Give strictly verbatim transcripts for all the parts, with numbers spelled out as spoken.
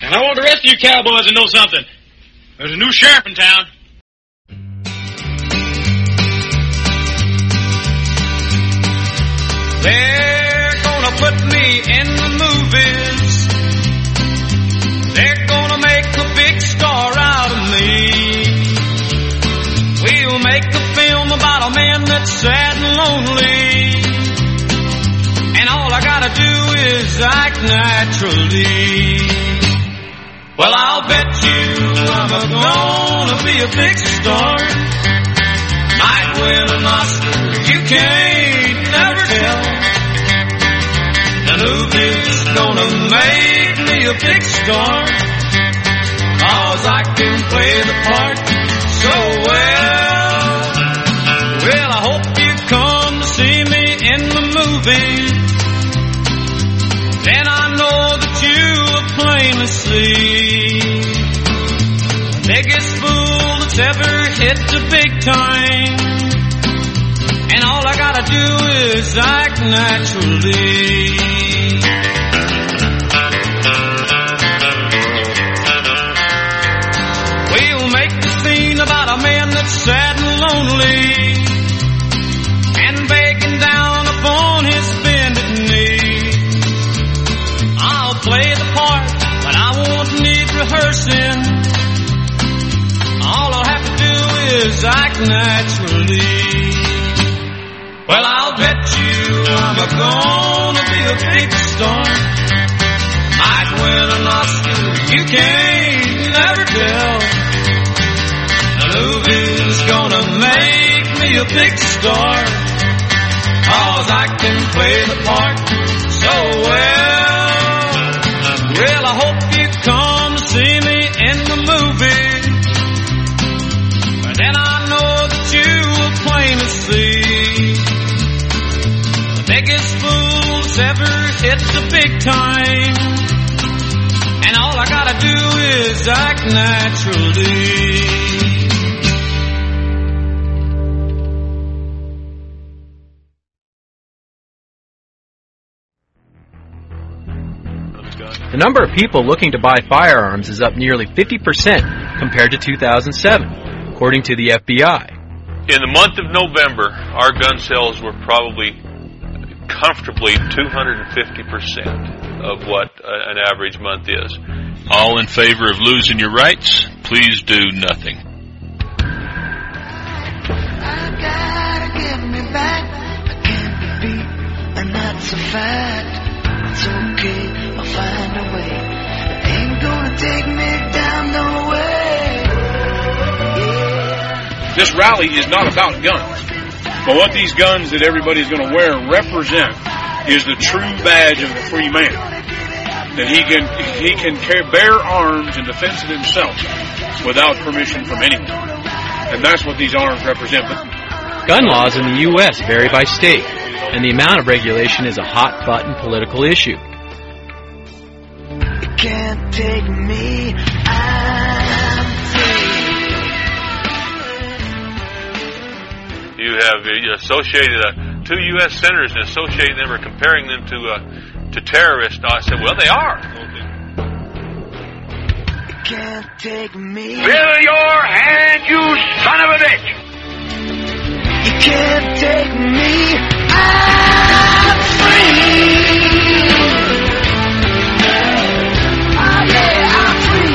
And I want the rest of you cowboys to know something. There's a new sheriff in town. They're gonna put me in the movies. They're gonna make a big star out of me. We'll make a film about a man that's sad and lonely. And all I gotta do is act naturally. Well, I'll bet you I'm gonna be a big star. Might win an Oscar, you can't never tell. The movie's gonna make me a big star, 'cause I can play the part so well. Well, I hope you come to see me in the movie. Then I know that you will plainly see the biggest fool that's ever hit the big time. And all I gotta do is act naturally. We'll make the scene about a man that's sad and lonely and begging down upon his bended knee. I'll play the part, but I won't need rehearsing. All I'll have to do is act naturally. Well, I'll bet you I'm gonna be a big star. Might win an Oscar, you can't never tell. The movie's gonna make me a big star, 'cause I can play the part so well. Well, I hope you come to see me in the movie. Then I know that you will plainly see the biggest fool's ever hit the big time. And all I gotta do is act naturally. The number of people looking to buy firearms is up nearly fifty percent compared to two thousand seven, according to the F B I. In the month of November, our gun sales were probably comfortably two hundred fifty percent of what an average month is. All in favor of losing your rights, please do nothing. I gotta get me back. I can't be beat, and that's a fact. It's okay, I'll find a way. It ain't gonna take me down no way. Yeah. This rally is not about guns. But what these guns that everybody's going to wear represent is the true badge of the free man. That he can he can carry, bear arms in defense of himself without permission from anyone. And that's what these arms represent. But gun laws in the U S vary by state, and the amount of regulation is a hot-button political issue. You can't take me, I'm free. You have associated uh, two U S senators and associating them or comparing them to uh, to terrorists. I said, well, they are. You can't take me. Fill your hand, you son of a bitch! You can't take me, I'm free. Oh yeah, I'm free.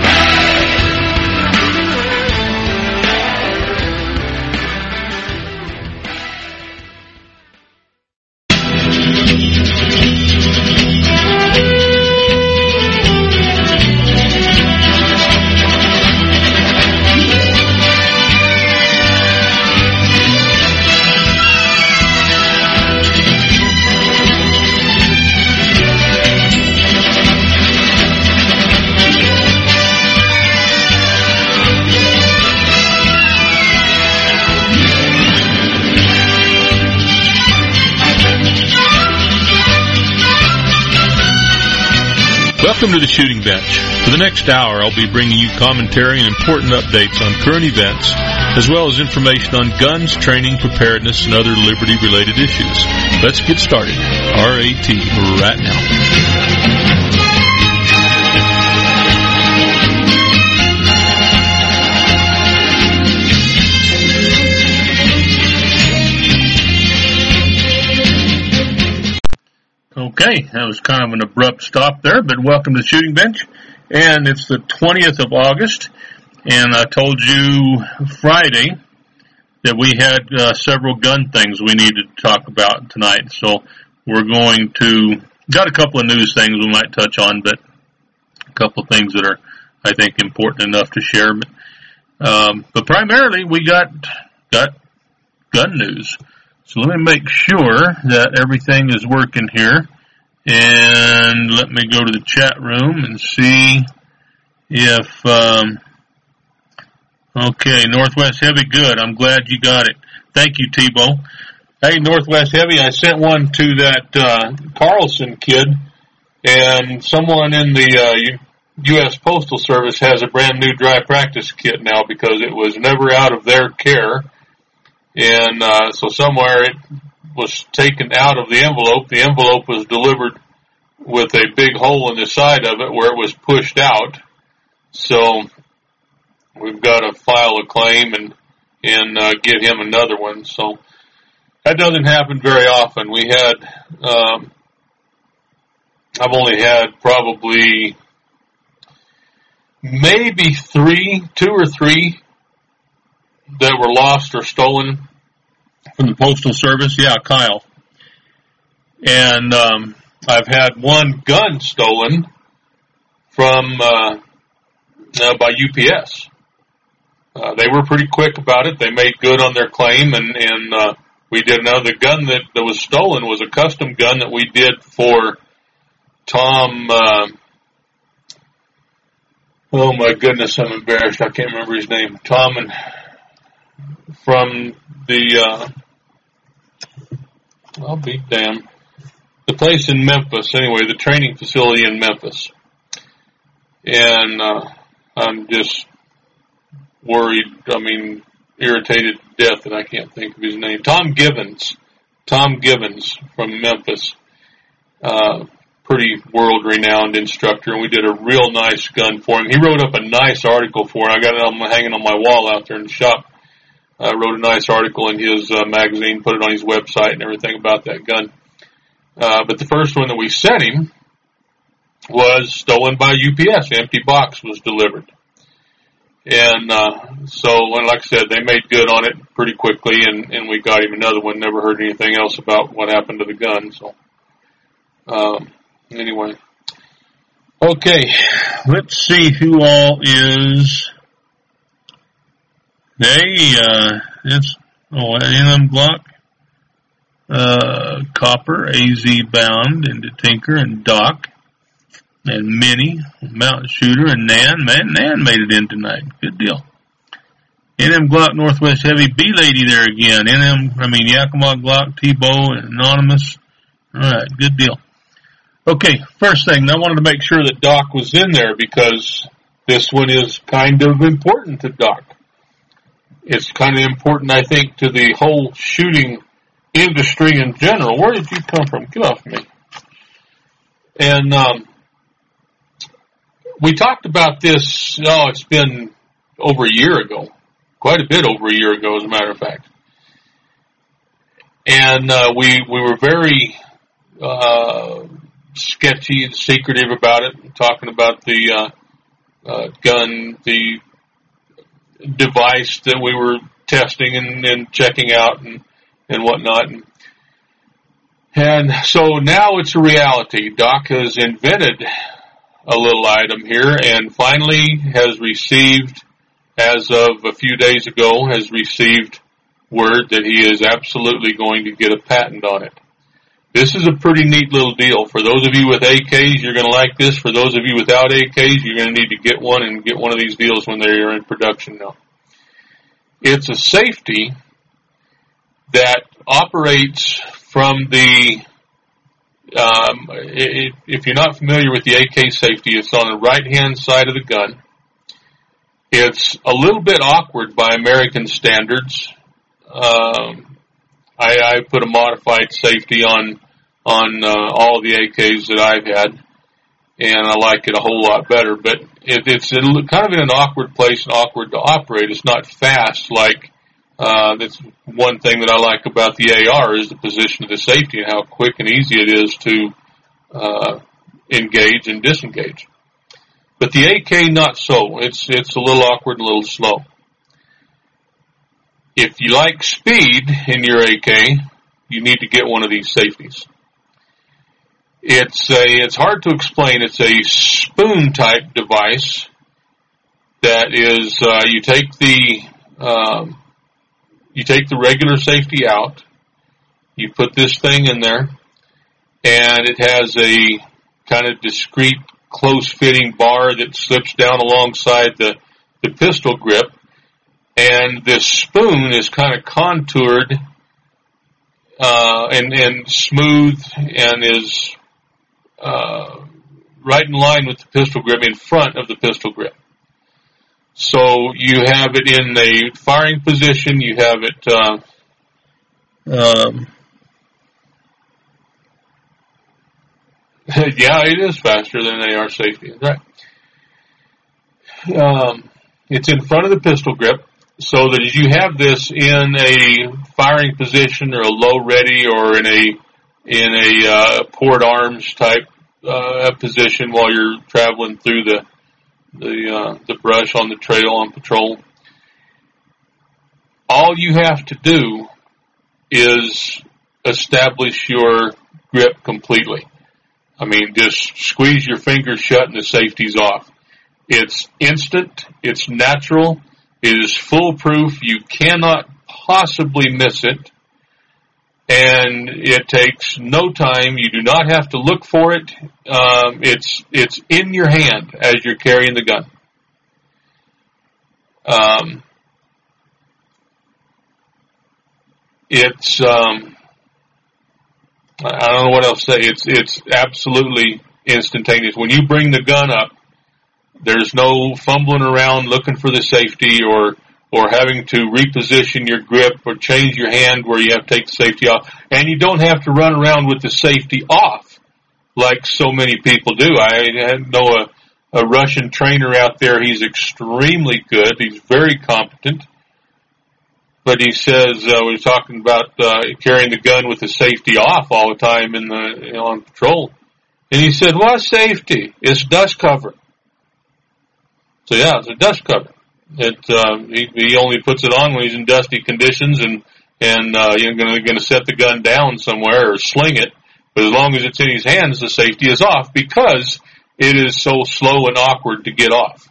Welcome to the Shooting Bench. For the next hour, I'll be bringing you commentary and important updates on current events, as well as information on guns, training, preparedness, and other liberty-related issues. Let's get started. R A T right now. Okay, that was kind of an abrupt stop there, but welcome to the Shooting Bench. And it's the twentieth of August, and I told you Friday that we had uh, several gun things we needed to talk about tonight. So we're going to, got a couple of news things we might touch on, but a couple of things that are, I think, important enough to share. But, um, but primarily we got, got gun news. So let me make sure that everything is working here. And let me go to the chat room and see if, um, okay, Northwest Heavy, good. I'm glad you got it. Thank you, T-Bo. Hey, Northwest Heavy, I sent one to that, uh, Carlson kid, and someone in the, uh, U S Postal Service has a brand new dry practice kit now because it was never out of their care. And, uh, so somewhere it was taken out of the envelope. The envelope was delivered with a big hole in the side of it where it was pushed out. So we've got to file a claim and, and, uh, give him another one. So that doesn't happen very often. We had, um, I've only had probably maybe three, two or three that were lost or stolen from the Postal Service. Yeah, Kyle. And, um, I've had one gun stolen from, uh, uh by U P S. Uh, they were pretty quick about it. They made good on their claim, and, and, uh, we did know the gun that, that was stolen was a custom gun that we did for Tom, uh, oh my goodness, I'm embarrassed. I can't remember his name. Tom and, from the, uh, I'll be damned. The place in Memphis, anyway, the training facility in Memphis. And, uh, I'm just worried, I mean, irritated to death that I can't think of his name. Tom Givens. Tom Givens from Memphis. Uh, pretty world-renowned instructor, and we did a real nice gun for him. He wrote up a nice article for him. I got it on, hanging on my wall out there in the shop. I uh, wrote a nice article in his uh, magazine, put it on his website and everything about that gun. Uh, but the first one that we sent him was stolen by U P S. An empty box was delivered. And, uh, so, and like I said, they made good on it pretty quickly, and, and we got him another one. Never heard anything else about what happened to the gun, so, um, anyway. Okay, let's see who all is, hey, uh, it's, oh, N M Glock, uh, Copper, A Z Bound, and Tinker, and Doc, and Minnie, Mountain Shooter, and Nan. Man, Nan made it in tonight. Good deal. N M Glock, Northwest Heavy, B-Lady there again. N M, I mean, Yakima Glock, T-Bow, and Anonymous. Alright, good deal. Okay, first thing, I wanted to make sure that Doc was in there because this one is kind of important to Doc. It's kind of important, I think, to the whole shooting industry in general. Where did you come from? Get off me. And, um, we talked about this, oh, it's been over a year ago. Quite a bit over a year ago, as a matter of fact. And, uh, we, we were very, uh, sketchy and secretive about it, talking about the, uh, uh, gun, the device that we were testing and, and checking out and, and whatnot. And, and so now it's a reality. Doc has invented a little item here and finally has received, as of a few days ago, has received word that he is absolutely going to get a patent on it. This is a pretty neat little deal. For those of you with A Ks, you're going to like this. For those of you without A Ks, you're going to need to get one and get one of these deals when they're in production now. It's a safety that operates from the Um, it, if you're not familiar with the A K safety, it's on the right-hand side of the gun. It's a little bit awkward by American standards. Um, I, I put a modified safety on on uh, all of the A Ks that I've had, and I like it a whole lot better. But it, it's in, kind of in an awkward place and awkward to operate. It's not fast like. Uh, that's one thing that I like about the A R is the position of the safety and how quick and easy it is to uh, engage and disengage. But the A K, not so. It's, it's a little awkward and a little slow. If you like speed in your A K, you need to get one of these safeties. It's a, it's hard to explain. It's a spoon type device that is, uh, you take the, um, you take the regular safety out, you put this thing in there, and it has a kind of discreet, close-fitting bar that slips down alongside the, the pistol grip, and this spoon is kind of contoured uh, and, and smooth and is uh, right in line with the pistol grip, in front of the pistol grip. So you have it in a firing position, you have it uh, um, yeah, it is faster than an A R safety, right? Um, it's in front of the pistol grip, so that as you have this in a firing position or a low ready or in a in a uh, port arms type uh, position while you're traveling through the the uh, the brush on the trail on patrol, all you have to do is establish your grip completely. I mean, just squeeze your fingers shut and the safety's off. It's instant. It's natural. It is foolproof. You cannot possibly miss it. And it takes no time. You do not have to look for it. Um, it's it's in your hand as you're carrying the gun. Um, it's um, I don't know what else to say. It's it's absolutely instantaneous. When you bring the gun up, there's no fumbling around looking for the safety or or having to reposition your grip or change your hand where you have to take the safety off. And you don't have to run around with the safety off like so many people do. I know a, a Russian trainer out there. He's extremely good. He's very competent. But he says, uh, we're talking about uh, carrying the gun with the safety off all the time in the you know, on patrol. And he said, what safety? It's dust cover. So yeah, it's a dust cover. It, um, he, he only puts it on when he's in dusty conditions and, and, uh, you're gonna, gonna set the gun down somewhere or sling it. But as long as it's in his hands, the safety is off because it is so slow and awkward to get off.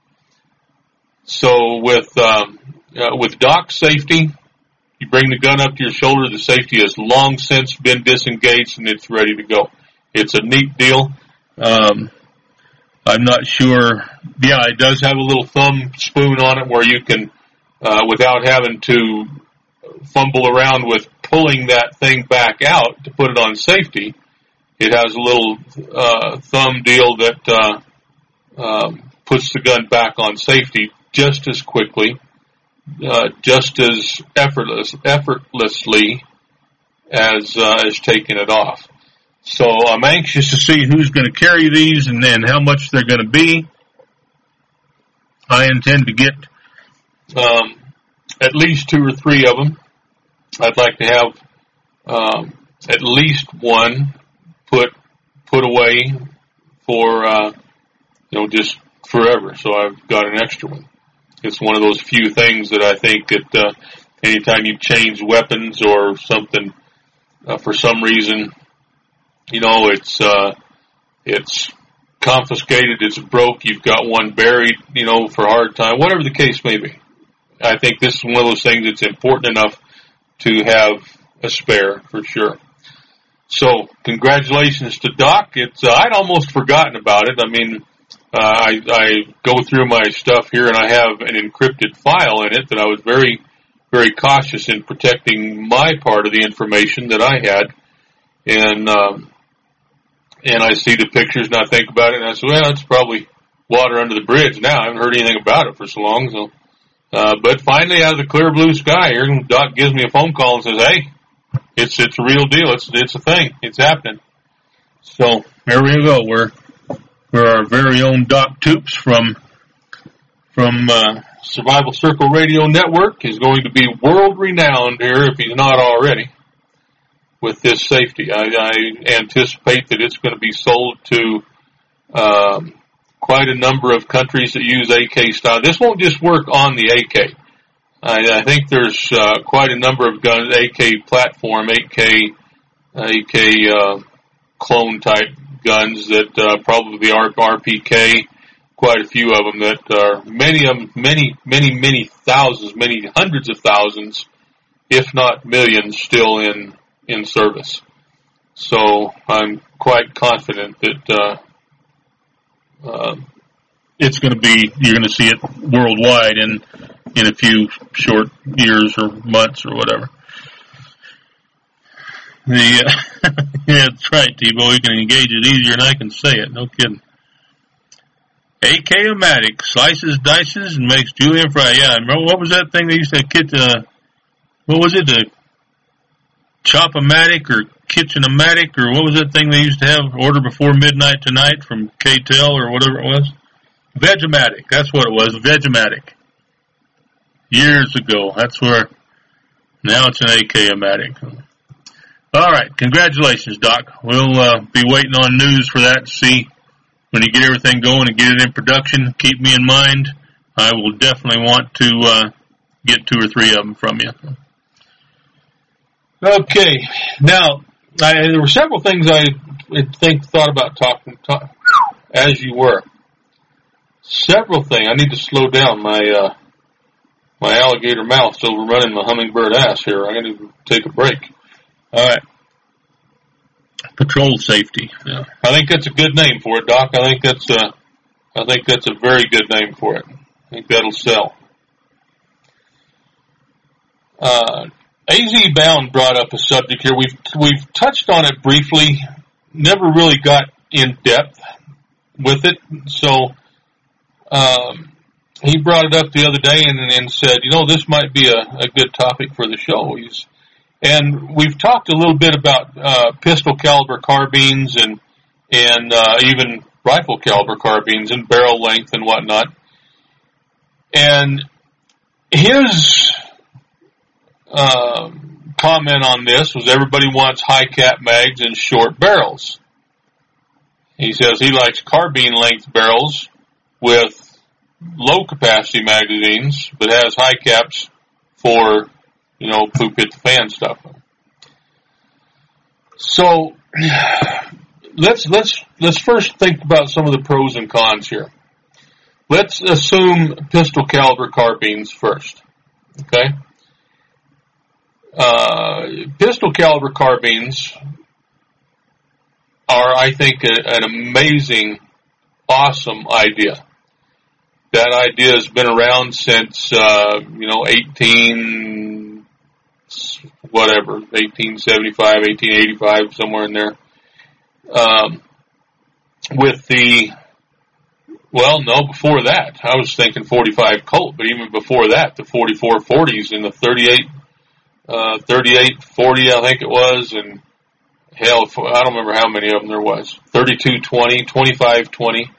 So with, um, uh, with dock safety, you bring the gun up to your shoulder, the safety has long since been disengaged and it's ready to go. It's a neat deal. Um, I'm not sure. Yeah, it does have a little thumb spoon on it where you can, uh, without having to fumble around with pulling that thing back out to put it on safety. It has a little uh, thumb deal that uh, um, puts the gun back on safety just as quickly, uh, just as effortless, effortlessly as uh, as taking it off. So I'm anxious to see who's going to carry these and then how much they're going to be. I intend to get um, at least two or three of them. I'd like to have um, at least one put put away for uh, you know just forever. So I've got an extra one. It's one of those few things that I think that uh, anytime you change weapons or something uh, for some reason. You know, it's, uh, it's confiscated, it's broke, you've got one buried, you know, for a hard time, whatever the case may be. I think this is one of those things that's important enough to have a spare, for sure. So, congratulations to Doc. It's, uh, I'd almost forgotten about it. I mean, uh, I, I go through my stuff here and I have an encrypted file in it that I was very, very cautious in protecting my part of the information that I had. And, um, And I see the pictures and I think about it and I say, well, it's probably water under the bridge now. I haven't heard anything about it for so long. So, uh, but finally out of the clear blue sky here, Doc gives me a phone call and says, hey, it's, it's a real deal. It's, it's a thing. It's happening. So there we go. We're, we're our very own Doc Toops from, from, uh, Survival Circle Radio Network is going to be world renowned here if he's not already. with this safety. I, I anticipate that it's going to be sold to um, quite a number of countries that use A K style. This won't just work on the A K. I, I think there's uh, quite a number of guns, A K platform, A K, A K uh, clone type guns that uh, probably are R P K. Quite a few of them that are many of them, many, many, many thousands, many hundreds of thousands, if not millions, still in in service. So I'm quite confident that uh, uh, it's going to be, you're going to see it worldwide in in a few short years or months or whatever. The uh, yeah, that's right, T-Bo. You can engage it easier than I can say it. No kidding. A K-O-Matic slices, dices, and makes julienne fry. Yeah, remember what was that thing they used to kit? Uh, what was it? The Chop-O-Matic or Kitchen-O-Matic, or what was that thing they used to have order before midnight tonight from K-Tel or whatever it was? Veg-O-Matic. That's what it was. Veg-O-Matic. Years ago. That's where. Now it's an A K-O-Matic. All right. Congratulations, Doc. We'll uh, be waiting on news for that to see. When you get everything going and get it in production, keep me in mind. I will definitely want to uh, get two or three of them from you. Okay. Now, I, there were several things I think thought about talking talk, as you were. Several things. I need to slow down. My uh, my alligator mouth's overrunning my hummingbird ass here. I got to take a break. All right. Patrol safety. Yeah. I think that's a good name for it, Doc. I think that's a, I think that's a very good name for it. I think that'll sell. Uh, A Z Bound brought up a subject here. We've we've touched on it briefly, never really got in depth with it. So um, he brought it up the other day and, and said, you know, this might be a, a good topic for the show. He's And we've talked a little bit about uh, pistol caliber carbines and and uh, even rifle caliber carbines and barrel length and whatnot. And his uh, comment on this was everybody wants high cap mags and short barrels. He says he likes carbine length barrels with low capacity magazines, but has high caps for, you know, poop hit the fan stuff. So let's let's let's first think about some of the pros and cons here. Let's assume pistol caliber carbines first. Okay, uh, pistol caliber carbines are, I think, a, an amazing, awesome idea. That idea has been around since uh, you know eighteen. Whatever, eighteen seventy-five, eighteen eighty-five, somewhere in there. Um, with the, well, no, before that, I was thinking forty-five Colt, but even before that, the forty-four forties and the thirty-eight, uh, thirty-eight forty, I think it was, and hell, I don't remember how many of them there was. thirty-two twenty, twenty-five twenty.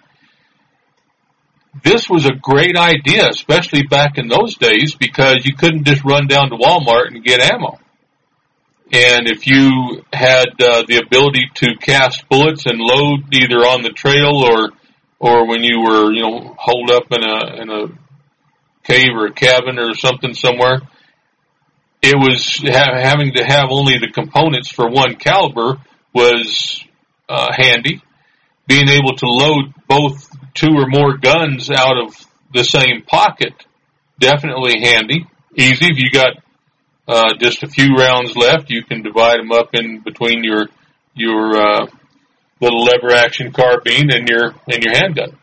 This was a great idea, especially back in those days, because you couldn't just run down to Walmart and get ammo. And if you had uh, the ability to cast bullets and load either on the trail or or when you were, you know, holed up in a in a cave or a cabin or something somewhere, it was ha- having to have only the components for one caliber was uh, handy. Being able to load both two or more guns out of the same pocket, definitely handy. Easy. If you got uh, just a few rounds left, you can divide them up in between your your uh, little lever action carbine and your and your handgun.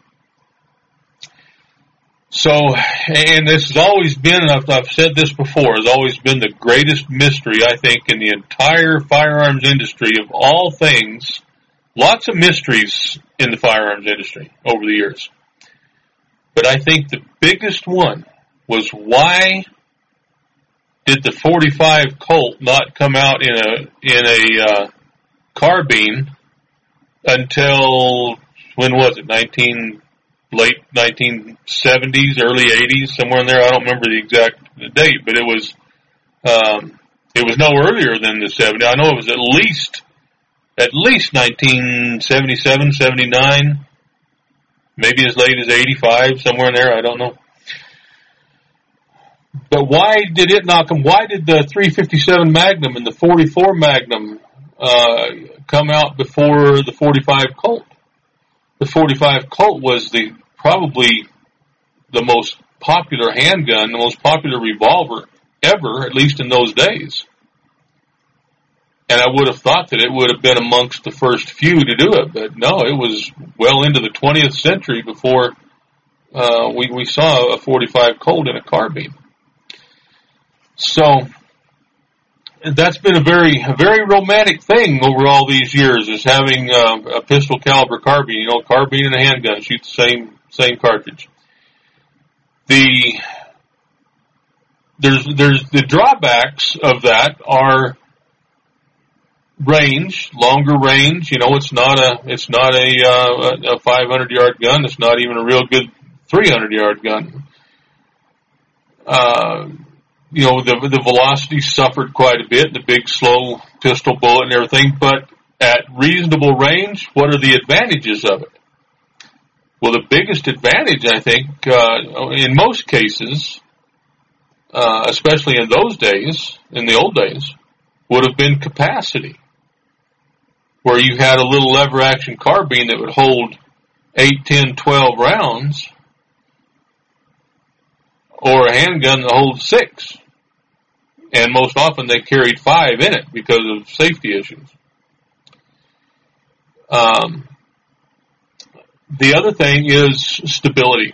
So, and this has always been, and I've, I've said this before, has always been the greatest mystery, I think, in the entire firearms industry of all things. Lots of mysteries in the firearms industry over the years. But I think the biggest one was why did the forty-five Colt not come out in a in a uh, carbine until, when was it, nineteen late nineteen seventies, early eighties, somewhere in there. I don't remember the exact date, but it was um, It was no earlier than the seventies. I know it was at least, at least nineteen seventy-seven, seventy-nine, maybe as late as eighty-five, somewhere in there, I don't know. But why did it not come? Why did the three fifty-seven Magnum and the forty-four Magnum uh, come out before the forty-five Colt? The forty-five Colt was the probably the most popular handgun, the most popular revolver ever, at least in those days. And I would have thought that it would have been amongst the first few to do it, but no, it was well into the twentieth century before uh, we, we saw a forty-five Colt in a carbine. So that's been a very, a very romantic thing over all these years, is having uh, a pistol caliber carbine. You know, carbine and a handgun shoot the same same cartridge. The there's there's the drawbacks of that are range, longer range. You know, it's not a it's not a uh, a five hundred yard gun. It's not even a real good three hundred yard gun. Uh, you know, the the velocity suffered quite a bit, the big slow pistol bullet and everything. But at reasonable range, what are the advantages of it? Well, the biggest advantage, I think, uh, in most cases, uh, especially in those days, in the old days, would have been capacity. Where you had a little lever action carbine that would hold eight, ten, twelve rounds, or a handgun that holds six. And most often they carried five in it because of safety issues. Um, the other thing is stability.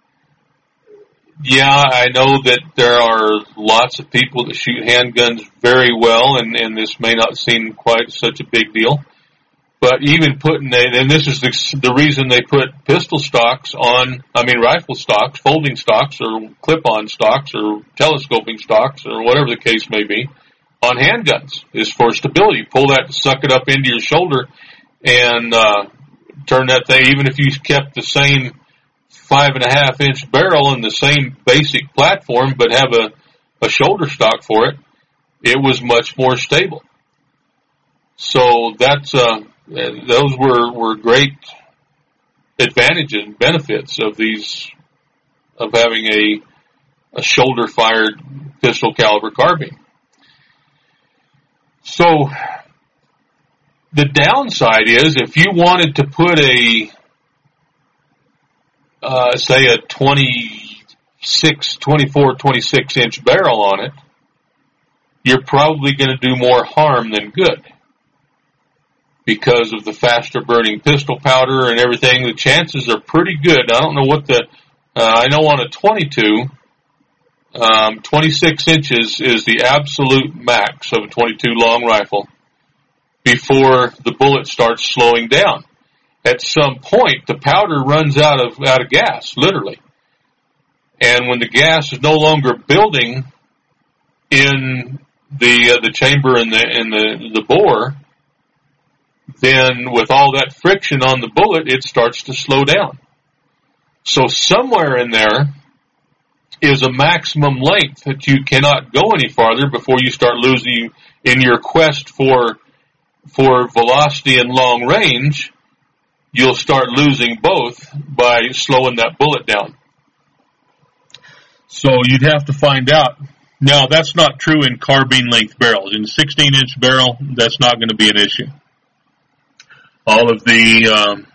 Yeah, I know that there are lots of people that shoot handguns very well, and, and this may not seem quite such a big deal. But even putting a, and this is the, the reason they put pistol stocks on, I mean rifle stocks, folding stocks, or clip-on stocks, or telescoping stocks, or whatever the case may be, on handguns, is for stability. Pull that, suck it up into your shoulder, and uh, turn that thing, even if you kept the same five and a half inch barrel and the same basic platform, but have a, a shoulder stock for it, it was much more stable. So that's, uh, those were, were great advantages and benefits of these, of having a, a shoulder fired pistol caliber carbine. So the downside is if you wanted to put a, uh, say a twenty-six, twenty-four, twenty-six inch barrel on it, you're probably going to do more harm than good. Because of the faster burning pistol powder and everything, the chances are pretty good. I don't know what the, uh, I know on a twenty-two, um, twenty-six inches is the absolute max of a twenty-two long rifle before the bullet starts slowing down. At some point, the powder runs out of, out of gas, literally. And when the gas is no longer building in the, uh, the chamber and the, in the, the bore, then with all that friction on the bullet, it starts to slow down. So somewhere in there is a maximum length that you cannot go any farther before you start losing, in your quest for, for velocity and long range, you'll start losing both by slowing that bullet down. So you'd have to find out. Now, that's not true in carbine length barrels. In a sixteen inch barrel, that's not going to be an issue. All of the um,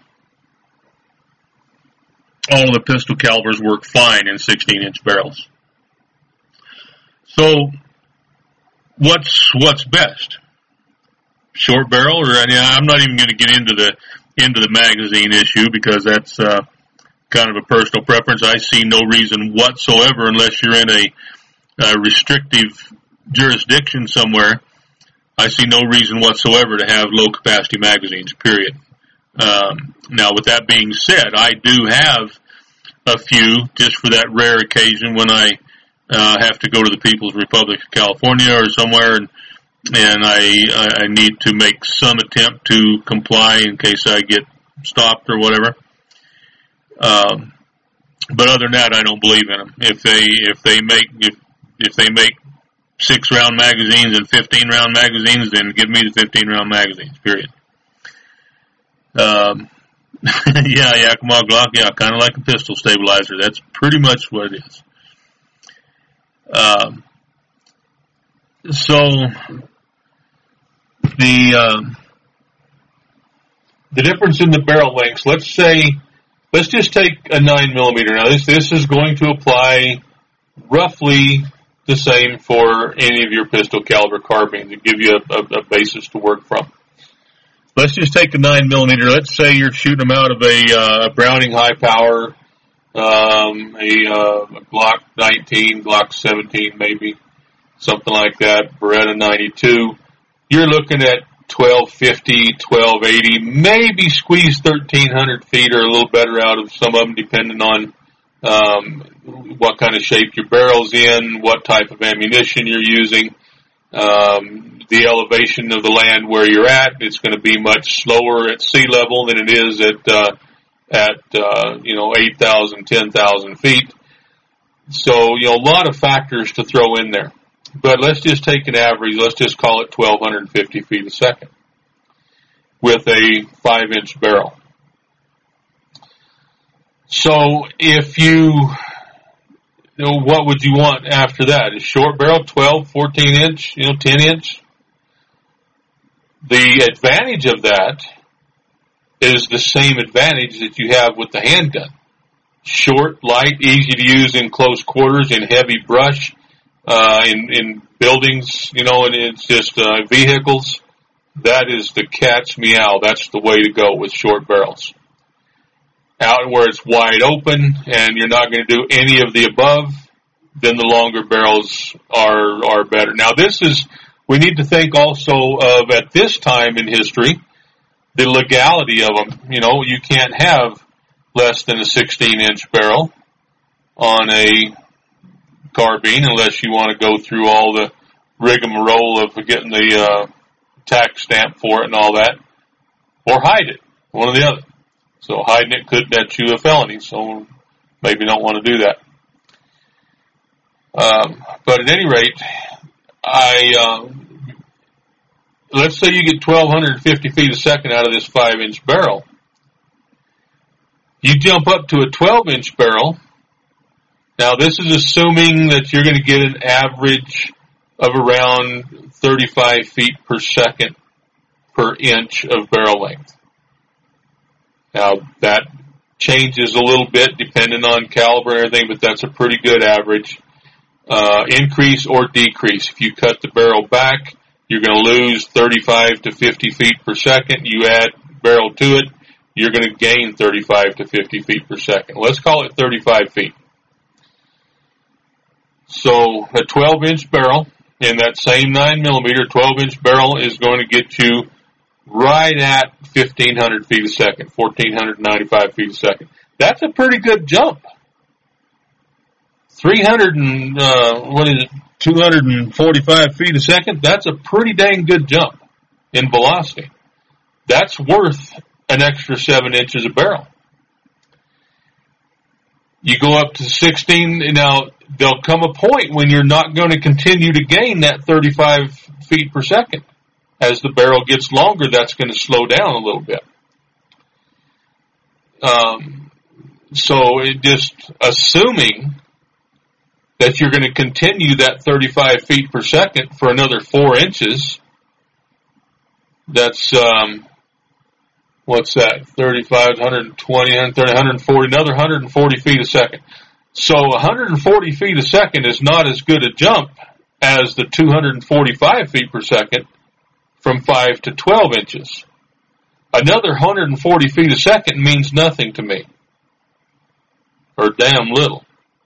all of the pistol calibers work fine in sixteen inch barrels. So, what's what's best? Short barrel, or I mean, I'm not even going to get into the into the magazine issue because that's uh, kind of a personal preference. I see no reason whatsoever, unless you're in a, a restrictive jurisdiction somewhere, I see no reason whatsoever to have low-capacity magazines, period. Um, now, with that being said, I do have a few just for that rare occasion when I uh, have to go to the People's Republic of California or somewhere and and I, I need to make some attempt to comply in case I get stopped or whatever. Um, but other than that, I don't believe in them. If they if they make if if they make six round magazines and fifteen round magazines, then give me the fifteen round magazines, period. Um, yeah, Yakima Glock, yeah, kind of like a pistol stabilizer. That's pretty much what it is. Um, so, the, um, the difference in the barrel lengths, let's say, let's just take a nine millimeter. Now, this, this is going to apply roughly the same for any of your pistol caliber carbines to give you a, a, a basis to work from. Let's just take a nine millimeter. Let's say you're shooting them out of a, uh, a Browning high power, um, a, uh, a Glock nineteen, Glock seventeen maybe, something like that, Beretta ninety-two. You're looking at twelve fifty, twelve eighty, maybe squeeze thirteen hundred feet or a little better out of some of them depending on um, what kind of shape your barrel's in, what type of ammunition you're using, um, the elevation of the land where you're at. It's going to be much slower at sea level than it is at, uh, at, uh, you know, eight thousand, ten thousand feet. So, you know, a lot of factors to throw in there. But let's just take an average. Let's just call it twelve fifty feet a second with a five inch barrel. So if you, you know, what would you want after that? A short barrel, twelve, fourteen inch, you know, ten inch? The advantage of that is the same advantage that you have with the handgun. Short, light, easy to use in close quarters, in heavy brush, uh, in, in buildings, you know, and it's just, uh, vehicles. That is the cat's meow. That's the way to go with short barrels. Out where it's wide open and you're not going to do any of the above, then the longer barrels are, are better. Now this is, we need to think also of at this time in history, the legality of them. You know, you can't have less than a sixteen inch barrel on a carbine unless you want to go through all the rigmarole of getting the, uh, tax stamp for it and all that, or hide it, one or the other. So hiding it could net you a felony, so maybe don't want to do that. Um, but at any rate, I, uh, let's say you get twelve fifty feet a second out of this five inch barrel. You jump up to a twelve inch barrel. Now this is assuming that you're going to get an average of around thirty-five feet per second per inch of barrel length. Now that changes a little bit depending on caliber and everything, but that's a pretty good average. Uh, increase or decrease. If you cut the barrel back, you're going to lose thirty-five to fifty feet per second. You add barrel to it, you're going to gain thirty-five to fifty feet per second. Let's call it thirty-five feet. So a twelve inch barrel in that same nine millimeter, twelve inch barrel is going to get you right at fifteen hundred feet a second, fourteen ninety-five feet a second. That's a pretty good jump. three hundred and, uh, what is it, two hundred forty-five feet a second? That's a pretty dang good jump in velocity. That's worth an extra seven inches a barrel. You go up to sixteen, now there'll come a point when you're not going to continue to gain that thirty-five feet per second. As the barrel gets longer, that's going to slow down a little bit. Um, so it just, assuming that you're going to continue that thirty-five feet per second for another four inches, that's, um, what's that, thirty-five, one twenty, one thirty, one forty, another one hundred forty feet a second. So one hundred forty feet a second is not as good a jump as the two hundred forty-five feet per second from five to twelve inches. Another one hundred forty feet a second means nothing to me, or damn little.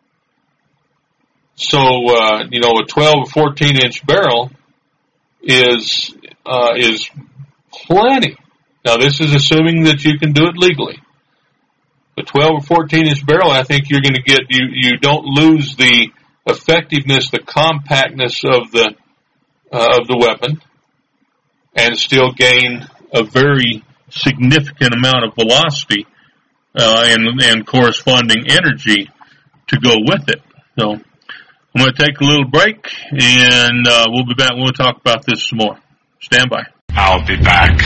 So, uh, you know, a twelve or fourteen inch barrel is, uh, is plenty. Now this is assuming that you can do it legally. The twelve or fourteen inch barrel, I think you're going to get, you, you don't lose the effectiveness, the compactness of the, uh, of the weapon, and still gain a very significant amount of velocity, uh, and, and corresponding energy to go with it. So, I'm going to take a little break, and uh, we'll be back. We'll talk about this some more. Stand by. I'll be back.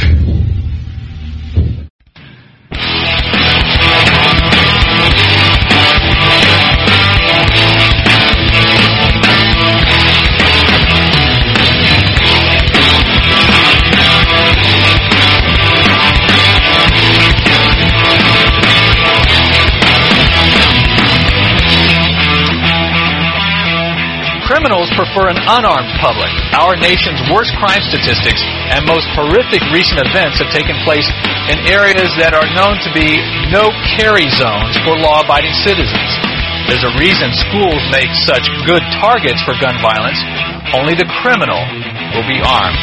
Criminals prefer an unarmed public. Our nation's worst crime statistics and most horrific recent events have taken place in areas that are known to be no-carry zones for law-abiding citizens. There's a reason schools make such good targets for gun violence. Only the criminal will be armed.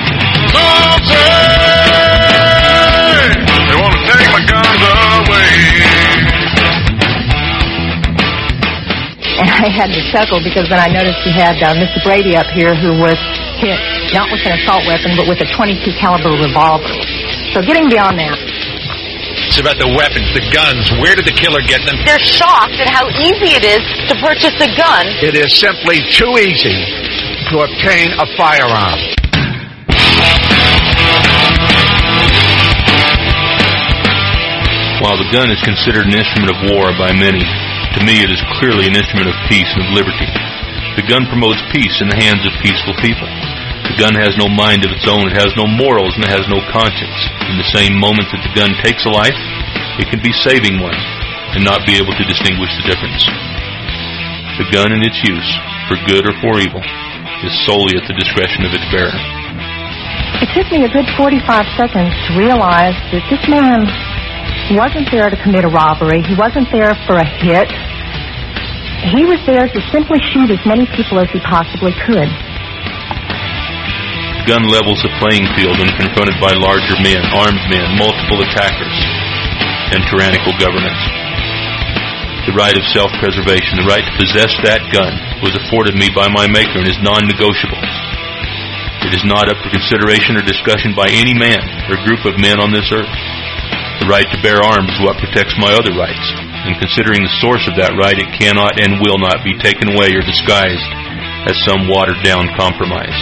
Someday, they want to take my guns away. And I had to chuckle because when I noticed you had uh, Mister Brady up here who was hit not with an assault weapon but with a twenty-two caliber revolver. So getting beyond that. It's about the weapons, the guns. Where did the killer get them? They're shocked at how easy it is to purchase a gun. It is simply too easy to obtain a firearm. While the gun is considered an instrument of war by many, to me it is clearly an instrument of peace and of liberty. The gun promotes peace in the hands of peaceful people. The gun has no mind of its own, it has no morals, and it has no conscience. In the same moment that the gun takes a life, it can be saving one, and not be able to distinguish the difference. The gun in its use, for good or for evil, is solely at the discretion of its bearer. It took me a good forty-five seconds to realize that this man wasn't there to commit a robbery. He wasn't there for a hit. He was there to simply shoot as many people as he possibly could. The gun levels the playing field when confronted by larger men, armed men, multiple attackers, and tyrannical governments. The right of self-preservation, the right to possess that gun, was afforded me by my Maker and is non-negotiable. It is not up for consideration or discussion by any man or group of men on this earth. The right to bear arms is what protects my other rights, and considering the source of that right, it cannot and will not be taken away or disguised as some watered-down compromise.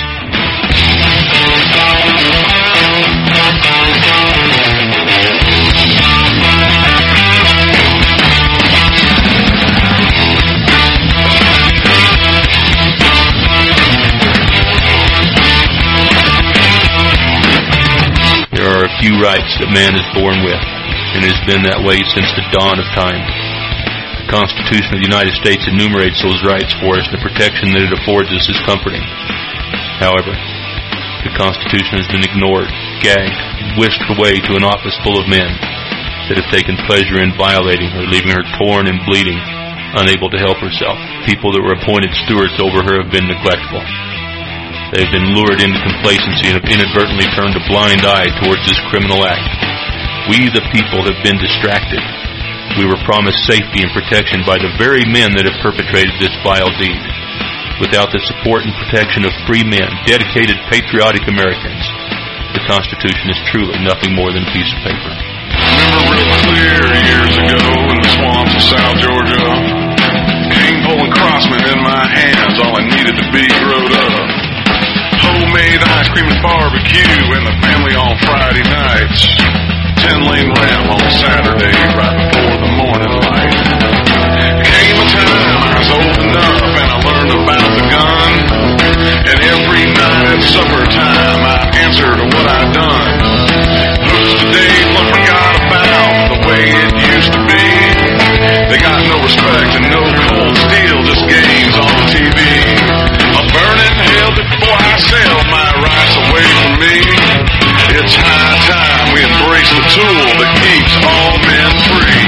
There are a few rights that man is born with, and it has been that way since the dawn of time. The Constitution of the United States enumerates those rights for us, and the protection that it affords us is comforting. However, the Constitution has been ignored, gagged, whisked away to an office full of men that have taken pleasure in violating her, leaving her torn and bleeding, unable to help herself. People that were appointed stewards over her have been neglectful. They have been lured into complacency and have inadvertently turned a blind eye towards this criminal act. We, the people, have been distracted. We were promised safety and protection by the very men that have perpetrated this vile deed. Without the support and protection of free men, dedicated, patriotic Americans, the Constitution is truly nothing more than a piece of paper. Remember real clear years ago in the swamps of South Georgia, cane pulling crossmen in my hands, all I needed to be growed up. Homemade ice cream and barbecue and the family on Friday nights. Ten-lane ramp on Saturday right before the morning light. Came a time I was old enough and I learned about the gun. And every night at supper time I answered to what I'd done. Looks today what forgot about the way it used to be. They got no respect and no cold steel, just games on T V. A burning hell before I sell my rights away from me. It's high time we embrace the tool that keeps all men free.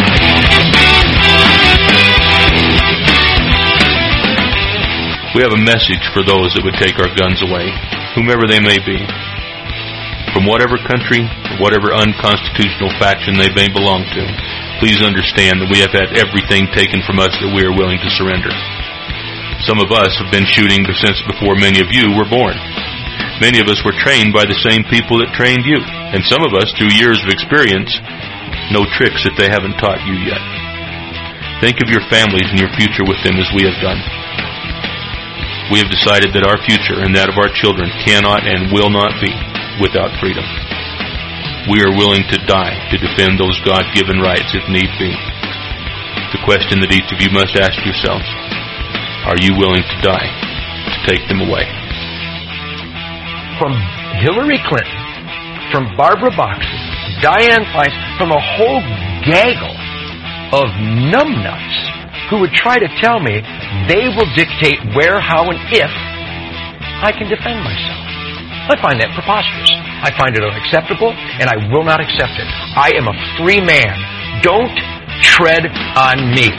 We have a message for those that would take our guns away, whomever they may be. From whatever country or whatever unconstitutional faction they may belong to, please understand that we have had everything taken from us that we are willing to surrender. Some of us have been shooting since before many of you were born. Many of us were trained by the same people that trained you, and some of us, through years of experience, know tricks that they haven't taught you yet. Think of your families and your future with them as we have done. we have decided that our future and that of our children cannot and will not be without freedom. We are willing to die to defend those God-given rights if need be. The question that each of you must ask yourselves, are you willing to die to take them away? From Hillary Clinton, from Barbara Boxer, Dianne Feinstein, from a whole gaggle of numbnuts who would try to tell me they will dictate where, how, and if I can defend myself. I find that preposterous. I find it unacceptable, and I will not accept it. I am a free man. Don't tread on me.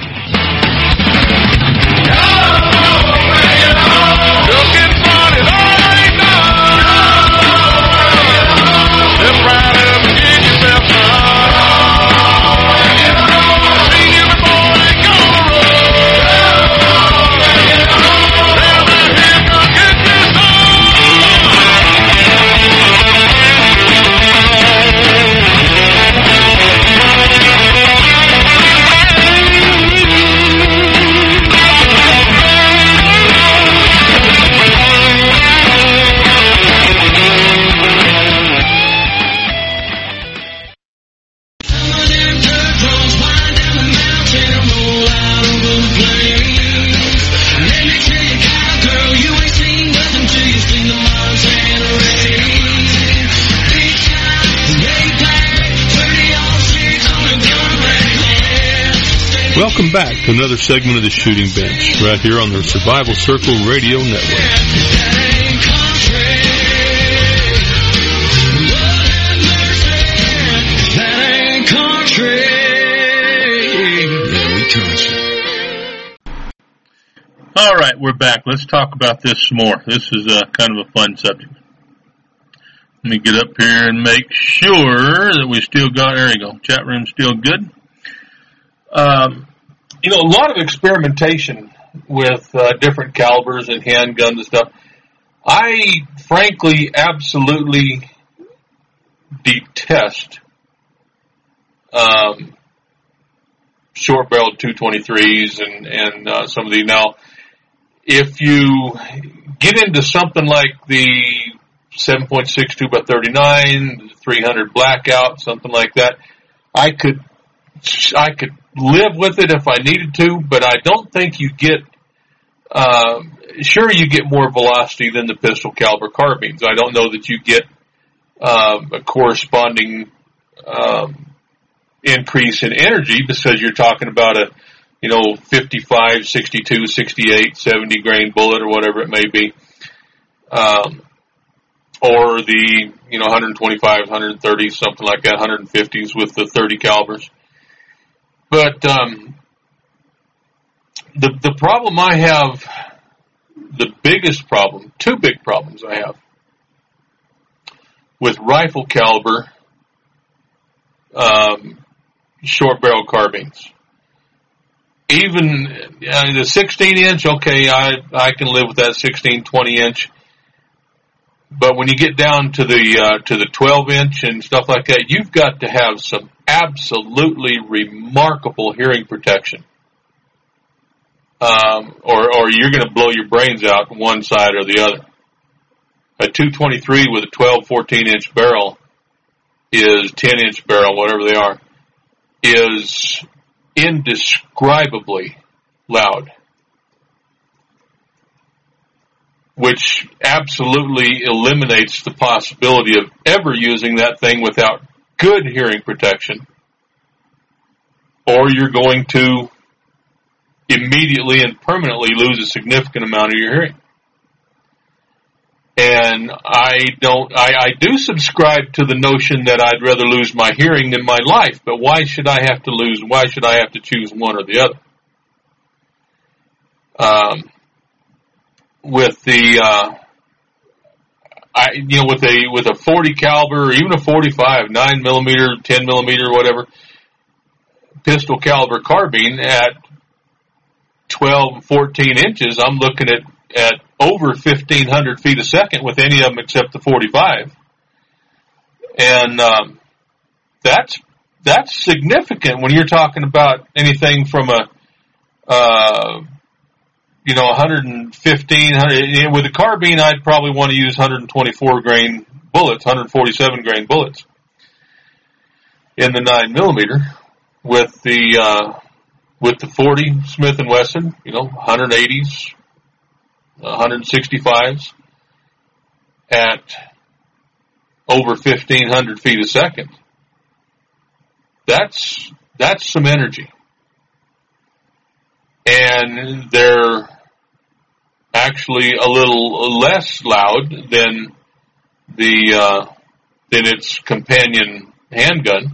Welcome back to another segment of the Shooting Bench, right here on the Survival Circle Radio Network. All right, we're back. Let's talk about this some more. This is uh, kind of a fun subject. Let me get up here and make sure that we still got, there you go, chat room still good. Um, you know, a lot of experimentation with uh, different calibers and handguns and stuff. I, frankly, absolutely detest um, short-barreled two twenty-threes and, and uh, some of the, now, if you get into something like the seven point six two by thirty-nine, three hundred blackout, something like that, I could, I could live with it if I needed to, but I don't think you get, uh, sure you get more velocity than the pistol caliber carbines. I don't know that you get, uh, a corresponding, um, increase in energy because you're talking about a, you know, fifty-five, sixty-two, sixty-eight, seventy grain bullet or whatever it may be. Um, or the, you know, one twenty-five, one thirty, something like that, one fifties with the thirty calibers. But, um, the, the problem I have, the biggest problem, two big problems I have with rifle caliber, um, short barrel carbines. Even uh, the sixteen inch, okay, I, I can live with that sixteen, twenty inch. But when you get down to the, uh, to the twelve inch and stuff like that, you've got to have some absolutely remarkable hearing protection. Um, or, or you're going to blow your brains out one side or the other. A two twenty-three with a twelve, fourteen inch barrel is ten inch barrel, whatever they are, is indescribably loud, which absolutely eliminates the possibility of ever using that thing without good hearing protection, or you're going to immediately and permanently lose a significant amount of your hearing. And I don't, I, I do subscribe to the notion that I'd rather lose my hearing than my life, but why should I have to lose, why should I have to choose one or the other? Um, with the, uh, I, you know, with a, with a forty caliber or even a forty-five, nine millimeter, ten millimeter, whatever, pistol caliber carbine at twelve, fourteen inches, I'm looking at, at over fifteen hundred feet a second with any of them except the forty-five. And, um, that's, that's significant when you're talking about anything from a, uh, you know, one fifteen, one hundred, with the carbine, I'd probably want to use one twenty-four grain bullets, one forty-seven grain bullets in the nine millimeter. With the, uh, with the forty Smith and Wesson, you know, one eighties, one sixty-fives at over fifteen hundred feet a second. That's, that's some energy. And they're actually a little less loud than the, uh, than its companion handgun.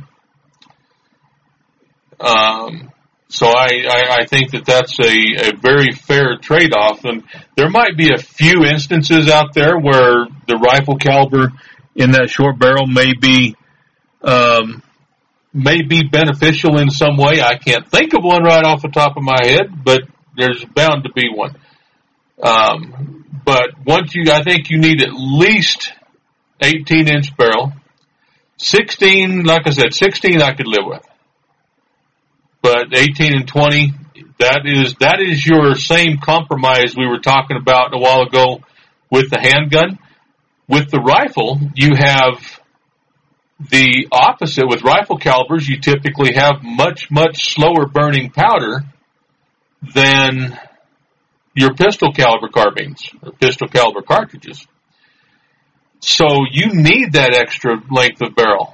Um, so I, I, I think that that's a, a very fair trade-off. And there might be a few instances out there where the rifle caliber in that short barrel may be, um, may be beneficial in some way. I can't think of one right off the top of my head, but there's bound to be one. Um, but once you, I think you need at least eighteen inch barrel. sixteen, like I said, sixteen I could live with. But eighteen and twenty, that is, that is your same compromise we were talking about a while ago with the handgun. With the rifle, you have the opposite. With rifle calibers, you typically have much, much slower burning powder than your pistol caliber carbines or pistol caliber cartridges. So you need that extra length of barrel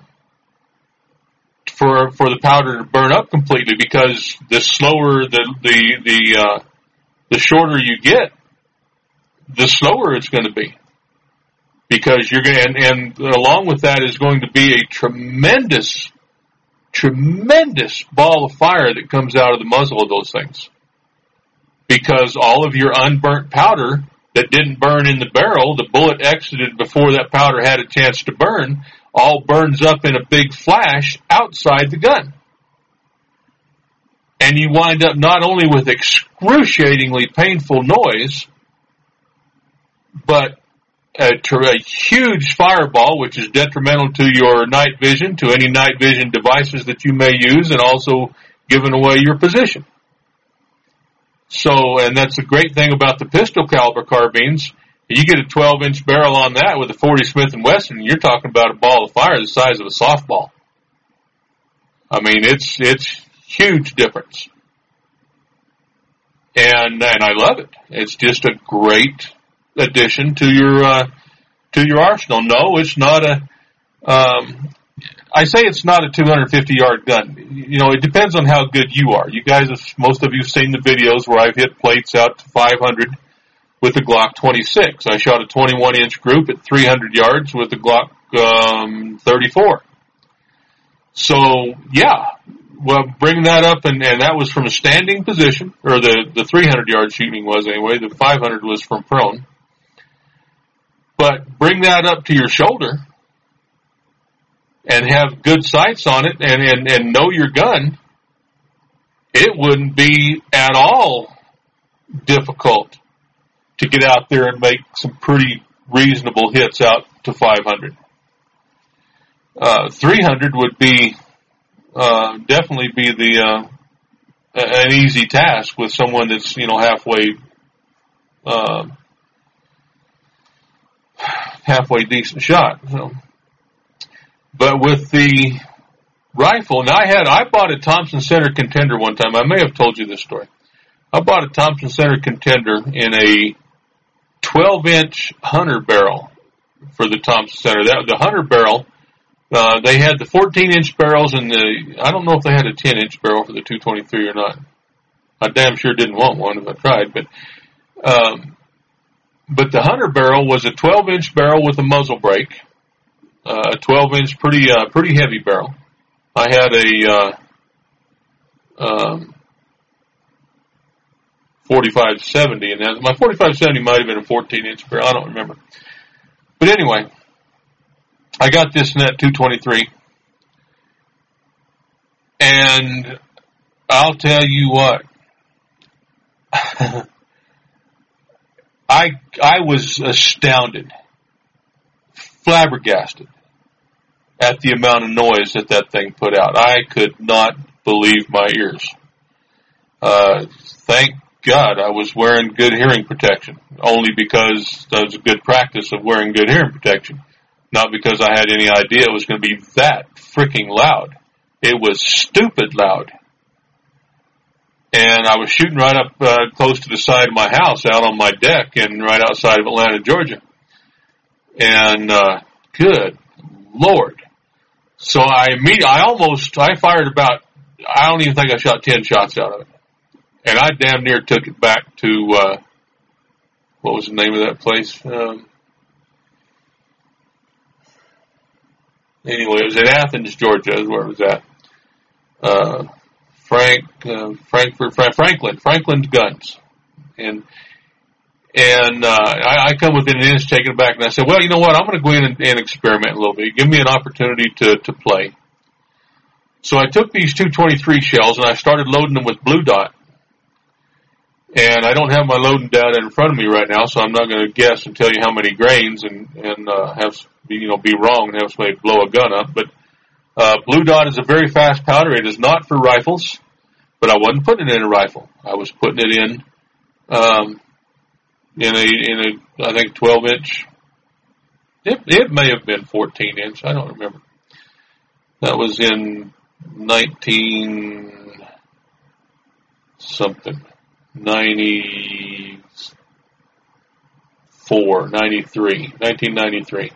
for for the powder to burn up completely, because the slower the the the uh, the shorter you get, the slower it's going to be. Because you're going, and, and along with that is going to be a tremendous, tremendous ball of fire that comes out of the muzzle of those things. Because all of your unburnt powder that didn't burn in the barrel, the bullet exited before that powder had a chance to burn, all burns up in a big flash outside the gun. And you wind up not only with excruciatingly painful noise, but A, a huge fireball, which is detrimental to your night vision, to any night vision devices that you may use, and also giving away your position. So, and that's the great thing about the pistol caliber carbines. You get a twelve inch barrel on that with a forty Smith and Wesson, and you're talking about a ball of fire the size of a softball. I mean, it's, it's huge difference. And, and I love it. It's just a great addition to your uh, to your arsenal. No, it's not a. Um, I say it's not a two hundred fifty yard gun. You know, it depends on how good you are. You guys, have, most of you, have seen the videos where I've hit plates out to five hundred with the Glock twenty-six. I shot a twenty-one inch group at three hundred yards with the Glock um, thirty-four. So yeah, well, bring that up, and, and that was from a standing position, or the the three hundred yard shooting was anyway. The five hundred was from prone. But bring that up to your shoulder and have good sights on it, and, and, and know your gun. It wouldn't be at all difficult to get out there and make some pretty reasonable hits out to five hundred. Uh, three hundred would be, uh, definitely be the, uh, an easy task with someone that's, you know, halfway, uh, halfway decent shot. So. But with the rifle, now I had, I bought a Thompson Center Contender one time. I may have told you this story. I bought a Thompson Center Contender in a twelve inch Hunter barrel for the Thompson Center. That, the Hunter barrel, uh, they had the fourteen inch barrels and the, I don't know if they had a ten inch barrel for the two twenty-three or not. I damn sure didn't want one if I tried, but, um, But the Hunter barrel was a twelve inch barrel with a muzzle brake, uh, a twelve inch pretty, uh, pretty heavy barrel. I had a, uh, um, forty-five seventy, and that, my forty-five seventy might have been a fourteen inch barrel. I don't remember. But anyway, I got this in that two twenty-three, and I'll tell you what, I, I was astounded, flabbergasted at the amount of noise that that thing put out. I could not believe my ears. Uh, thank God, I was wearing good hearing protection, only because that was a good practice of wearing good hearing protection, not because I had any idea it was going to be that freaking loud. It was stupid loud. And I was shooting right up uh, close to the side of my house, out on my deck, and right outside of Atlanta, Georgia. And uh, good Lord. So I immediately, I almost, I fired about, I don't even think I shot ten shots out of it. And I damn near took it back to, uh, what was the name of that place? Um, anyway, it was in Athens, Georgia, is where it was at. Uh, Frank, uh, Frankfurt, Fra- Franklin, Franklin's Guns. And, and, uh, I, I come within an inch, taking it back, and I said, well, you know what, I'm going to go in and, and experiment a little bit. Give me an opportunity to, to play. So I took these two twenty-three shells and I started loading them with Blue Dot. And I don't have my loading data in front of me right now, so I'm not going to guess and tell you how many grains and, and, uh, have, you know, be wrong and have somebody blow a gun up. But, uh, Blue Dot is a very fast powder. It is not for rifles, but I wasn't putting it in a rifle. I was putting it in, um, in a, in a, I think twelve inch. It, it may have been fourteen inch. I don't remember. That was in nineteen something. ninety-four, ninety-three, nineteen ninety-three.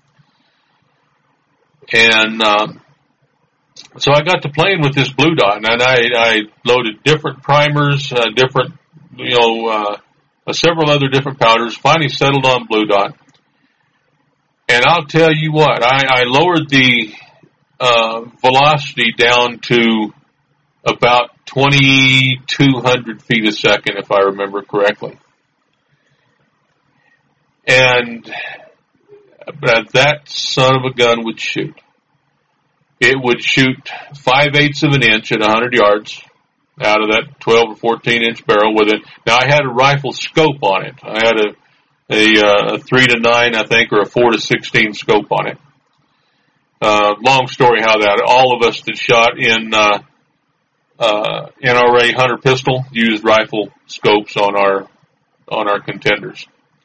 And, um, so I got to playing with this Blue Dot, and I, I loaded different primers, uh, different, you know, uh, uh, several other different powders, finally settled on Blue Dot. And I'll tell you what, I, I lowered the, uh, velocity down to about twenty-two hundred feet a second, if I remember correctly. And but that son of a gun would shoot. It would shoot five-eighths of an inch at one hundred yards out of that twelve or fourteen inch barrel with it. Now, I had a rifle scope on it. I had a, a, uh, a three to nine, I think, or a four to sixteen scope on it. Uh, long story how that, all of us that shot in, uh, uh, N R A Hunter pistol used rifle scopes on our, on our contenders.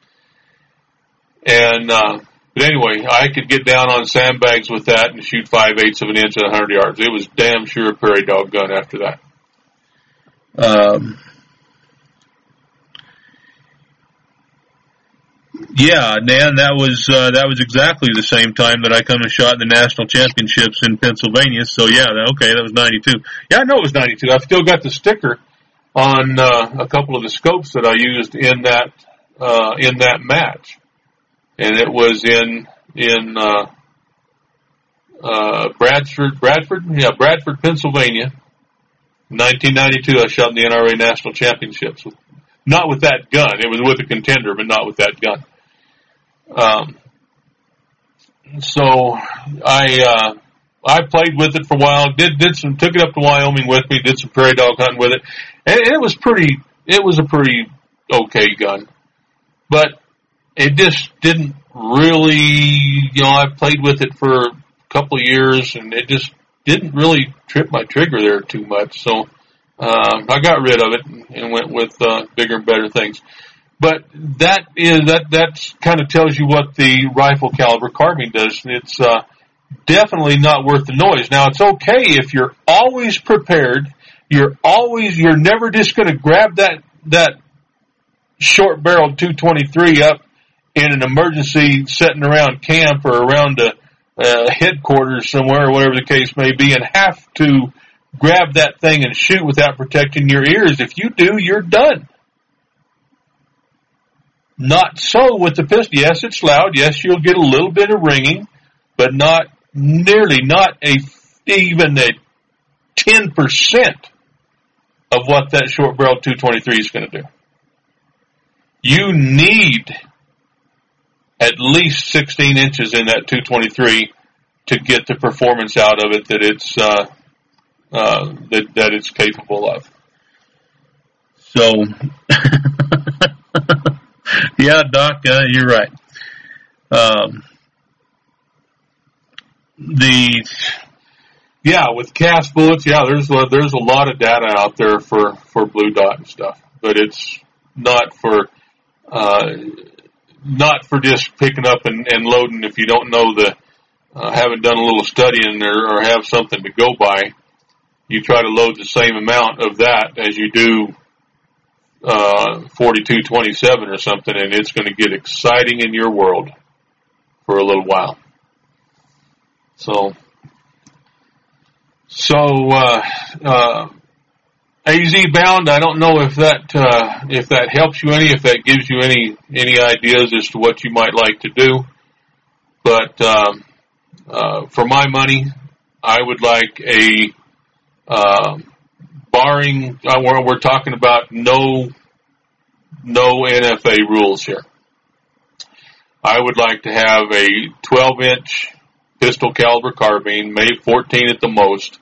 And, uh, but anyway, I could get down on sandbags with that and shoot five-eighths of an inch at one hundred yards. It was damn sure a prairie dog gun after that. Um, yeah, Dan, that was, uh, that was exactly the same time that I come and shot in the national championships in Pennsylvania. So yeah, okay, that was ninety-two. Yeah, I know it was ninety-two. I've still got the sticker on, uh, a couple of the scopes that I used in that, uh, in that match. And it was in, in, uh, uh, Bradford, Bradford, yeah, Bradford, Pennsylvania. nineteen ninety-two, I shot in the N R A National Championships. Not with that gun. It was with a contender, but not with that gun. Um, so I, uh, I played with it for a while, did, did some, took it up to Wyoming with me, did some prairie dog hunting with it. And it was pretty, it was a pretty okay gun. But it just didn't really, you know, I played with it for a couple of years and it just didn't really trip my trigger there too much. So, um, I got rid of it and went with, uh, bigger and better things. But that is, that, that kind of tells you what the rifle caliber carbine does. It's, uh, definitely not worth the noise. Now, it's okay if you're always prepared. You're always, you're never just going to grab that, that short barreled two twenty-three up in an emergency setting around camp or around a, uh, headquarters somewhere or whatever the case may be and have to grab that thing and shoot without protecting your ears. If you do, you're done. Not so with the pistol. Yes, it's loud. Yes, you'll get a little bit of ringing, but not nearly, not a, even a ten percent of what that short barrel two twenty-three is going to do. You need at least sixteen inches in that two twenty-three to get the performance out of it that it's, uh, uh, that, that it's capable of. So, yeah, Doc, uh, you're right. Um, the, yeah, with cast bullets, yeah, there's a, there's a lot of data out there for, for Blue Dot and stuff. but it's not for uh, not for just picking up and, and loading if you don't know the uh, haven't done a little studying or, or have something to go by. You try to load the same amount of that as you do uh, forty-two twenty-seven or something, and it's going to get exciting in your world for a little while. So, so uh, uh, A Z bound. I don't know if that uh, if that helps you any, if that gives you any any ideas as to what you might like to do. But um, uh, for my money, I would like a uh, barring uh, we're, we're talking about no no N F A rules here. I would like to have a twelve inch pistol caliber carbine, maybe fourteen at the most.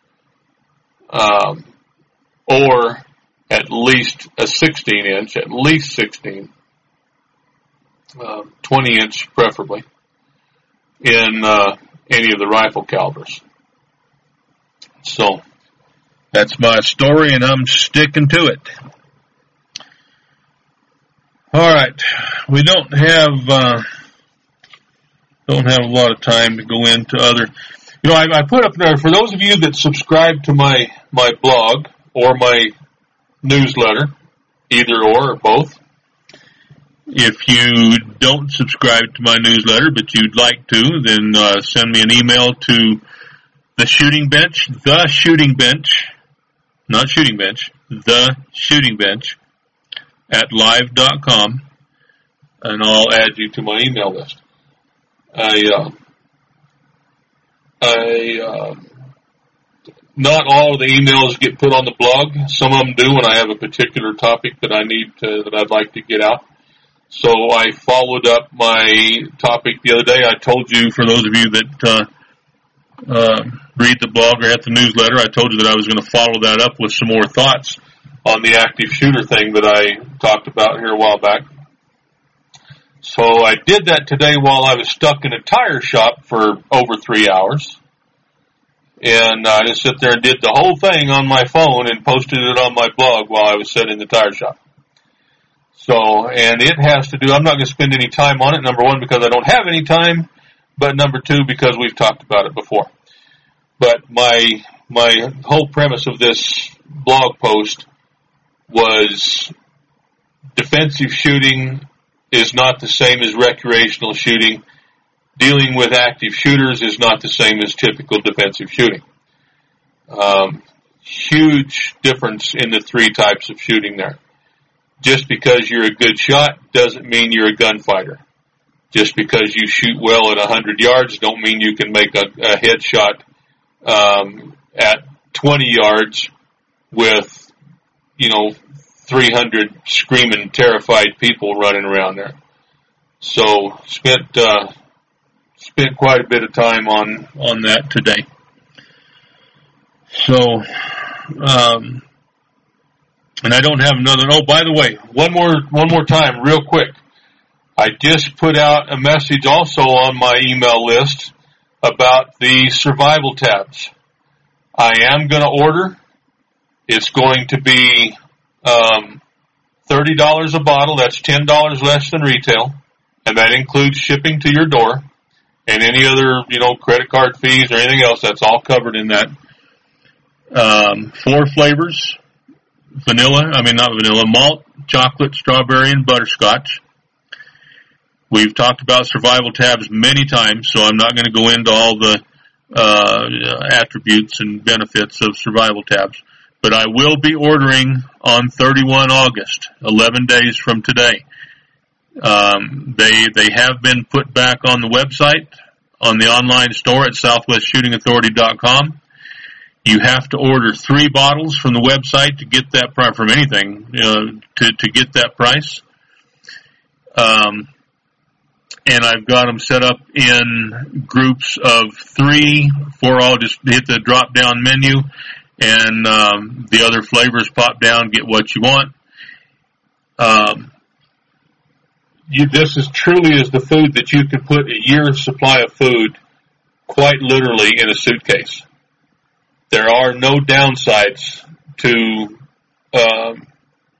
Um, or at least a sixteen inch, at least sixteen, uh, twenty inch preferably, in uh, any of the rifle calibers. So that's my story, and I'm sticking to it. All right, we don't have uh, don't have a lot of time to go into other. You know, I, I put up there for those of you that subscribe to my my blog or my newsletter, either or, or both. If you don't subscribe to my newsletter, but you'd like to, then uh, send me an email to the Shooting Bench, the Shooting Bench, not Shooting Bench, the Shooting Bench at live dot com, and I'll add you to my email list. I, uh, I, uh, Not all of the emails get put on the blog. Some of them do when I have a particular topic that I need to, that I'd like to get out. So I followed up my topic the other day. I told you, for those of you that uh, uh, read the blog or have the newsletter, I told you that I was going to follow that up with some more thoughts on the active shooter thing that I talked about here a while back. So I did that today while I was stuck in a tire shop for over three hours. And I just sit there and did the whole thing on my phone and posted it on my blog while I was sitting in the tire shop. So, and it has to do, I'm not going to spend any time on it, number one, because I don't have any time, but number two, because we've talked about it before. But my, my whole premise of this blog post was defensive shooting is not the same as recreational shooting. Dealing with active shooters is not the same as typical defensive shooting. Um, huge difference in the three types of shooting there. Just because you're a good shot doesn't mean you're a gunfighter. Just because you shoot well at one hundred yards don't mean you can make a, a headshot um, at twenty yards with, you know, three hundred screaming, terrified people running around there. So spent uh, spent quite a bit of time on on that today. So, um, and I don't have another. Oh, by the way, one more one more time, real quick. I just put out a message also on my email list about the survival tabs. I am going to order. It's going to be um, thirty dollars a bottle. That's ten dollars less than retail, and that includes shipping to your door and any other, you know, credit card fees or anything else. That's all covered in that. Um, four flavors: vanilla. I mean, not vanilla. Malt, chocolate, strawberry, and butterscotch. We've talked about survival tabs many times, so I'm not going to go into all the uh, attributes and benefits of survival tabs. But I will be ordering on thirty-first of August, eleven days from today. Um, they they have been put back on the website, on the online store at southwest shooting authority dot com. You have to order three bottles from the website to get that price, from anything, you know, to, to get that price. Um, and I've got them set up in groups of three, four all just hit the drop down menu, and um, the other flavors pop down, get what you want. Um, you, this is truly is the food that you can put a year's supply of food quite literally in a suitcase. There are no downsides to um,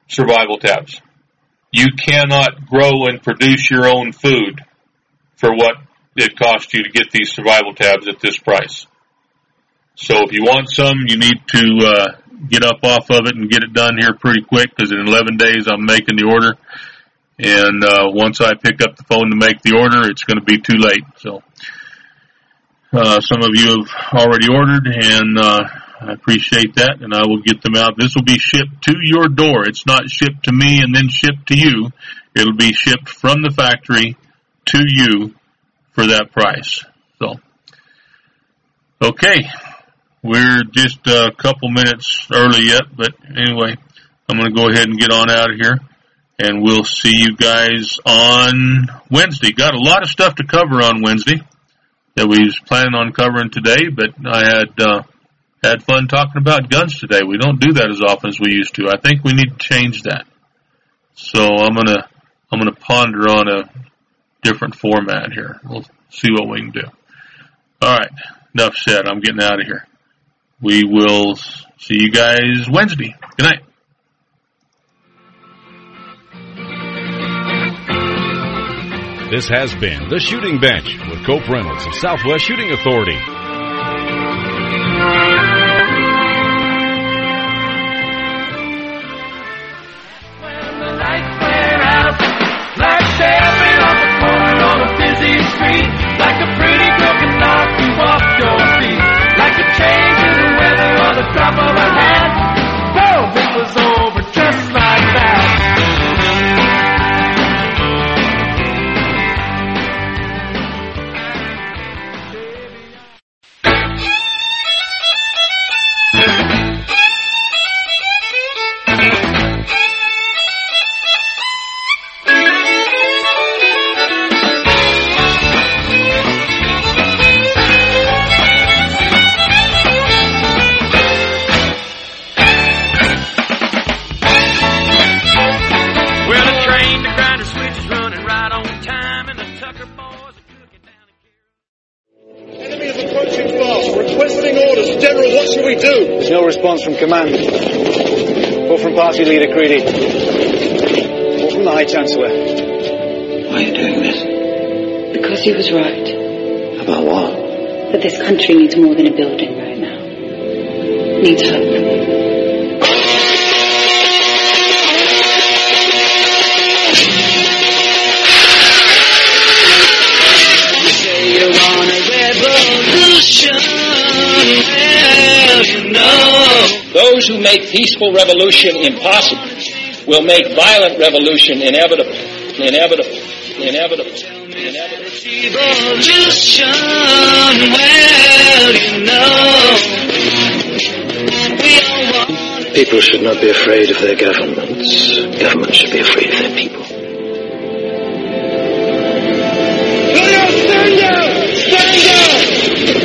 survival tabs. You cannot grow and produce your own food for what it costs you to get these survival tabs at this price. So if you want some, you need to uh, get up off of it and get it done here pretty quick, because in eleven days I'm making the order. And uh, once I pick up the phone to make the order, it's going to be too late. So uh, some of you have already ordered, and uh, I appreciate that, and I will get them out. This will be shipped to your door. It's not shipped to me and then shipped to you. It'll be shipped from the factory to you for that price. So, okay, we're just a couple minutes early yet, but anyway, I'm going to go ahead and get on out of here, and we'll see you guys on Wednesday. Got a lot of stuff to cover on Wednesday that we was planning on covering today, but I had uh, had fun talking about guns today. We don't do that as often as we used to. I think we need to change that. So I'm gonna I'm gonna ponder on a different format here. We'll see what we can do. All right, enough said. I'm getting out of here. We will see you guys Wednesday. Good night. This has been The Shooting Bench with Cope Reynolds of Southwest Shooting Authority. When the lights went out, like stepping off a corner on a busy street, like a pretty girl can knock you off your feet, like a change in the weather or the drop of a hat. Boom, it was over just like that. There's no response from command, or from Party Leader Creedy, or from the High Chancellor. Why are you doing this? Because he was right. About what? That this country needs more than a building right now. It needs hope. Those who make peaceful revolution impossible will make violent revolution inevitable. Inevitable. Inevitable. Inevitable. Revolution, well, you know. We all want. People should not be afraid of their governments. Governments should be afraid of their people. Stand down! Stand down!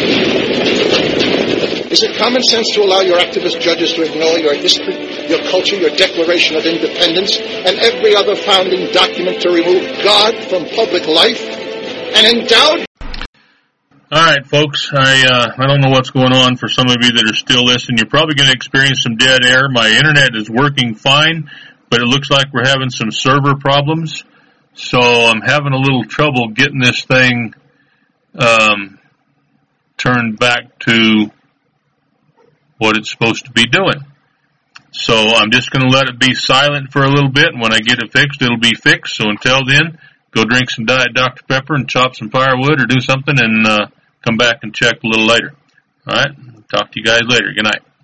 Is it common sense to allow your activist judges to ignore your history, your culture, your Declaration of Independence, and every other founding document to remove God from public life and endowed? All right, folks, I uh, I don't know what's going on for some of you that are still listening. You're probably going to experience some dead air. My internet is working fine, but it looks like we're having some server problems. So I'm having a little trouble getting this thing um, turned back to what it's supposed to be doing. So I'm just going to let it be silent for a little bit, and when I get it fixed, it'll be fixed. So until then, go drink some Diet Doctor Pepper and chop some firewood or do something, and uh, come back and check a little later. All right? Talk to you guys later. Good night.